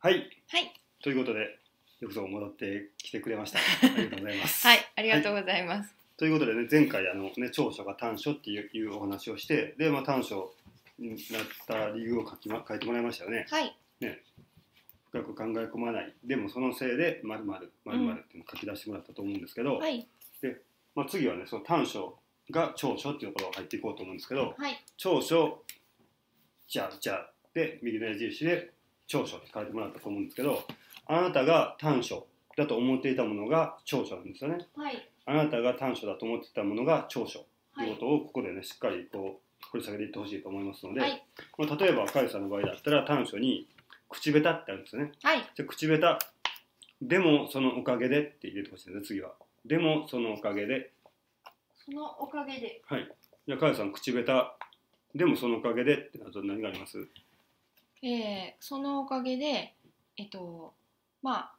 はい、 はい。 ということで、よくぞ戻ってきてくれました。ありがとうございます。 はい、ありがとうございます。 ということでね、前回長所が短所っていうお話をして、で、短所になった理由を書いてもらいましたよね。 はい。 ね、深く考え込まない、でもそのせいで〇〇〇〇っていうのを書き出してもらったと思うんですけど、 はい。 で、次はね、その短所が長所っていうところを入っていこうと思うんですけど、 はい。 長所じゃあで右の矢印で長所って書いてもらったと思うんですけど、あなたが短所だと思っていたものが長所なんですよね。 はい。 あなたが短所だと思っていたものが長所ということをここでねしっかりこう掘り下げていってほしいと思いますので、 はい。 例えばカイさんの場合だったら短所に口下手ってあるんですよね。 はい。 じゃ口下手でもそのおかげでって入れてほしいですね。次はでもそのおかげで、 そのおかげで。 はい。じゃあカイさん口下手でもそのおかげでってなると何があります？ そのおかげで、まあ、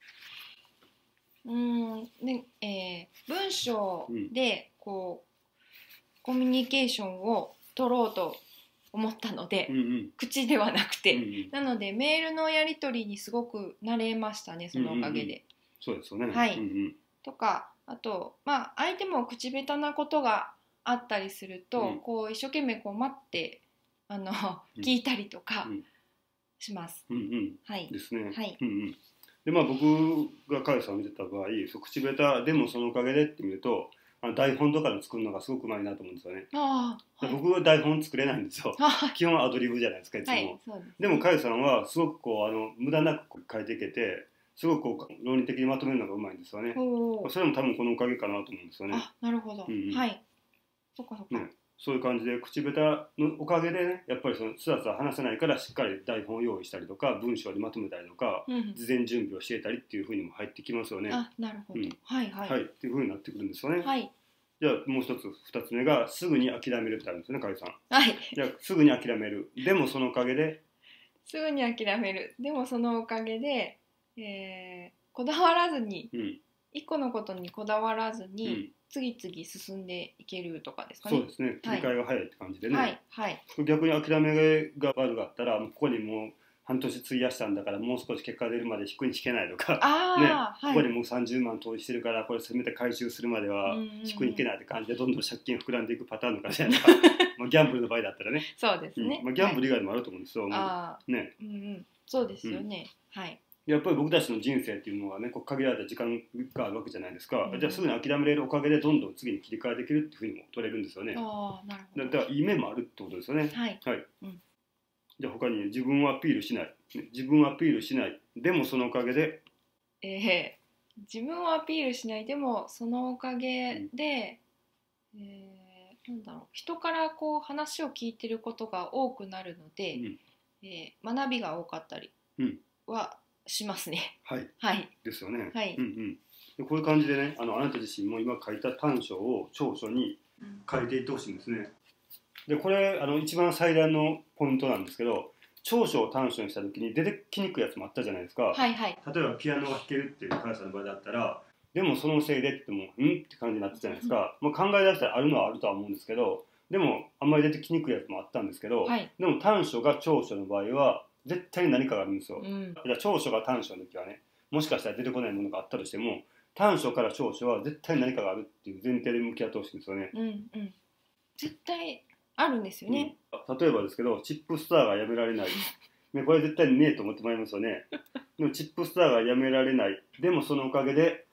ね、文章でこう、コミュニケーションを取ろうと思ったので、口ではなくて、なのでメールのやり取りにすごく慣れましたね、そのおかげで。 そうですよね。 はい。とか、あと、相手も口下手なことがあったりすると、こう一生懸命こう待って聞いたりとかします。はい。 ですね。 はい。 で僕がカイさんを見てた場合、口下手でもそのおかげでって見ると、台本とかで作るのがすごくうまいなと思うんですよね。僕は台本作れないんですよ。基本アドリブじゃないですか、いつも。はい、でもカイさんはすごくこう無駄なく書いていけて、すごくこう論理的にまとめるのがうまいんですよね。それも多分このおかげかなと思うんですよね。 なるほど。はい。そっかそっか。 そういう感じで口下手のおかげでね、やっぱりスラスラ話せないからしっかり台本を用意したりとか文章にまとめたりとか、事前準備をしていたりっていうふうにも入ってきますよね。 なるほど。はいはい。 はい、っていうふうになってくるんですよね。 はい。 じゃあもう一つ二つ目がすぐに諦めるってあるんですよね、かりさん。 はい。 じゃあすぐに諦める。でもそのおかげで。 すぐに諦める。でもそのおかげで、こだわらずに、一個のことにこだわらずに、次々進んでいけるとかですかね。 そうですね。切り替えが早いって感じでね。 はいはい。 逆に諦めが悪かったら、ここにもう半年費やしたんだからもう少し結果が出るまで引くに引けないとか、ここにもう30万投資してるからこれせめて回収するまでは引くに引けないって感じでどんどん借金膨らんでいくパターンのかじゃないですか。ギャンブルの場合だったらね。 そうですね。 ギャンブル以外でもあると思うんですよ。 そうですよね。はい。 やっぱり僕たちの人生っていうのはね、限られた時間があるわけじゃないですか。じゃあすぐに諦めれるおかげでどんどん次に切り替えできるっていうふうにも取れるんですよね。 なるほど。 だからいい面もあるってことですよね。 はい。 じゃあ他に自分をアピールしない、自分をアピールしない、でもそのおかげで、 自分をアピールしないでもそのおかげで、なんだろう、人からこう話を聞いてることが多くなるので、学びが多かったりはしますね。 はい。 はい。 ですよね。 はい。 でこういう感じでね、あなた自身も今書いた短所を長所に変えていってほしいんですね。でこれ一番最大のポイントなんですけど、長所を短所にした時に出てきにくいやつもあったじゃないですか。 はいはい。 例えばピアノが弾けるっていうカイさんの場合だったら、でもそのせいでって言ってもって感じになったじゃないですか。考え出したらあるのはあるとは思うんですけど、でもあんまり出てきにくいやつもあったんですけど、でも短所が長所の場合は絶対に何かがあるんですよ。じゃあ長所が短所の時はね、もしかしたら出てこないものがあったとしても、短所から長所は絶対に何かがあるっていう前提で向き合ってほしいんですよね。 絶対あるんですよね。 例えばですけど、チップスターがやめられない。これ絶対にねえと思ってまいりますよね。でもチップスターがやめられない。でもそのおかげで。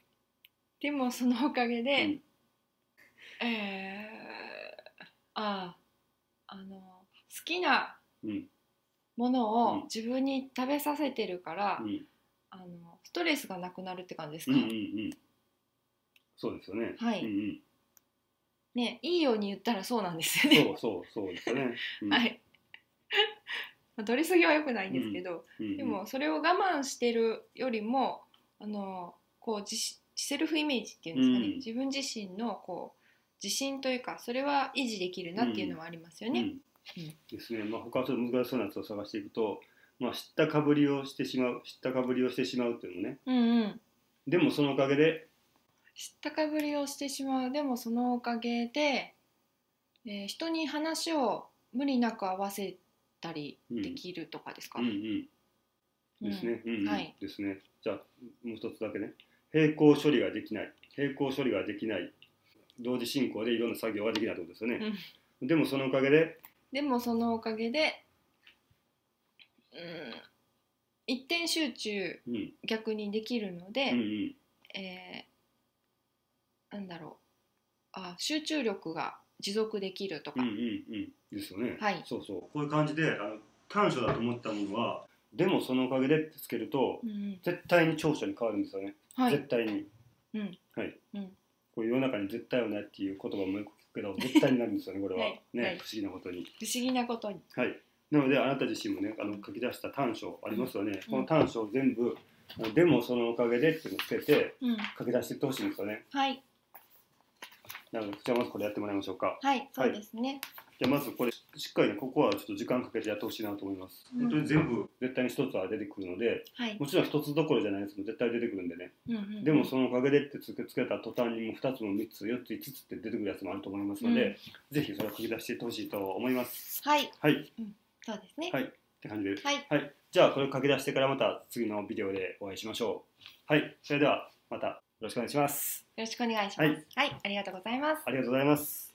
好きなものを自分に食べさせてるから、ストレスがなくなるって感じですか。 そうですよね。 はい。ね、いいように言ったらそうなんですよね。 そうですよね。 はい。取りすぎは良くないんですけど、でもそれを我慢してるよりもこうセルフイメージっていうんですかね、自分自身のこう自信というか、それは維持できるなっていうのはありますよね。 ですね。他ちょっと難しそうなやつを探していくと、知ったかぶりをしてしまうっていうのね。でもそのおかげで。 知ったかぶりをしてしまう。でもそのおかげで、人に話を無理なく合わせたりできるとかですか。 ですね。 はい。 ですね。じゃあもう一つだけね。並行処理ができない。並行処理ができない。同時進行でいろんな作業ができないってことですよね。でもそのおかげで。 一点集中、逆にできるので、なんだろう、集中力が持続できるとか。 ですよね。 はい。 そうそう。こういう感じで短所だと思ったものは、でもそのおかげでってつけると、絶対に長所に変わるんですよね。絶対に。はい。こう世の中に絶対はないっていう言葉もよく聞くけど、絶対になるんですよね、これは。ね、不思議なことに。 不思議なことに。 はい。なのであなた自身もね、書き出した短所ありますよね。この短所を全部、でもそのおかげでっていうのをつけて書き出していってほしいんですよね。 はい。 なのでじゃあまずこれやってもらいましょうか。 はい、そうですね。 じゃあまずこれしっかりね、ここはちょっと時間かけてやってほしいなと思います。本当に全部絶対に一つは出てくるので、もちろん一つどころじゃないですけど絶対出てくるんでね。でもそのおかげでってつけた途端にも2つも3つ4つ5つって出てくるやつもあると思いますので、ぜひそれを書き出していってほしいと思います。 はい。 はい。 そうですね。 はい。って感じです。 はい。 じゃあこれを書き出してからまた次のビデオでお会いしましょう。はい。それではまたよろしくお願いします。 よろしくお願いします。はい。ありがとうございます。 ありがとうございます。